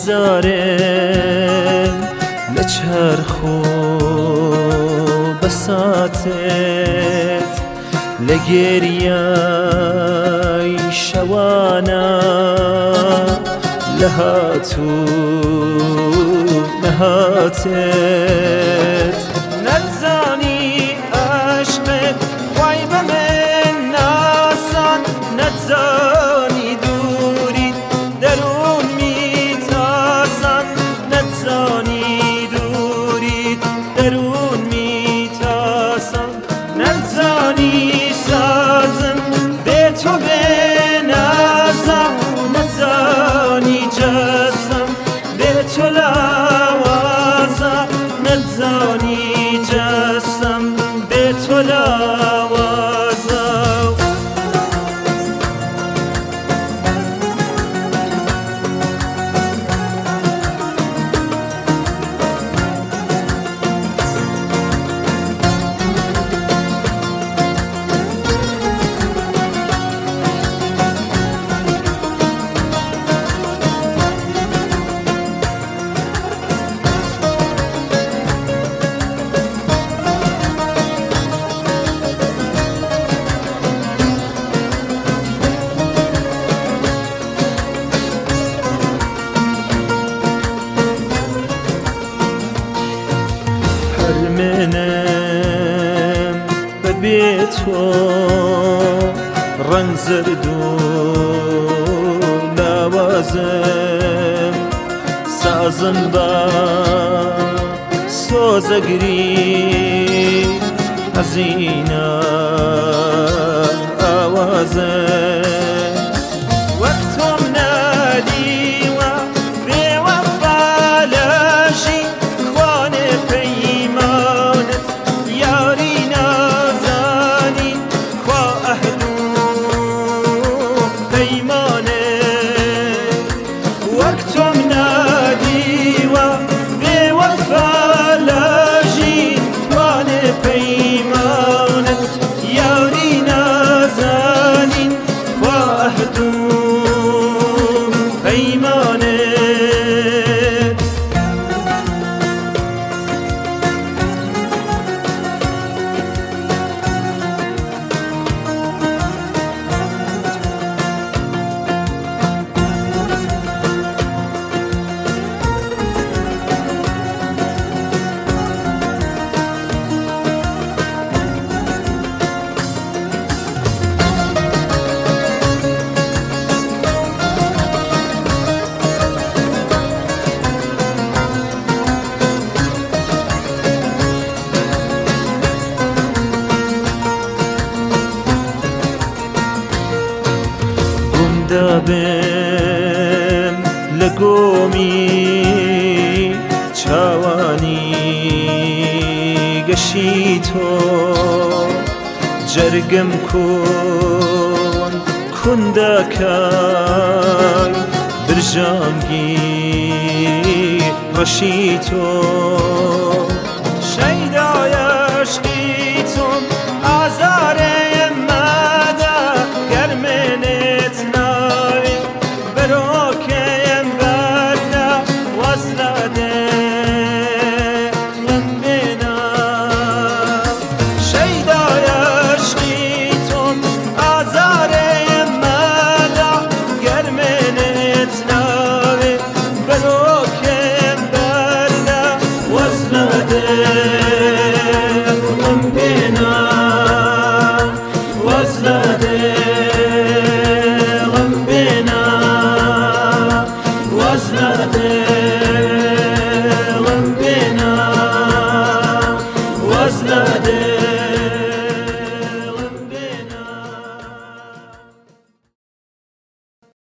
بگذارم لچرخو بساتت لگریای شوانا لهاتو نهاتت نتزانی عشق خوای بمن ناسان نتزانی دوری درون میتاسان نتزانی دوری درون میتاسان نتزانی سازم به تو بنازم نتزانی جسم به تو لوازم نتزانی جسم به تو لوازم منم ببيتو رنگ زرد و لوازم سازم با سوزگری حزینه آوازم وقتم نادی و بوفالشی خوان پیمانت یاری نازانی خوا اهلو پیمانت وقتم نادی و بوفالشی خوان پیمانت یاری نازانی خوا اهلو پیمانت دابم لگومی چاوانی گشی تو جرگم کن دکای برجانگی رشی تو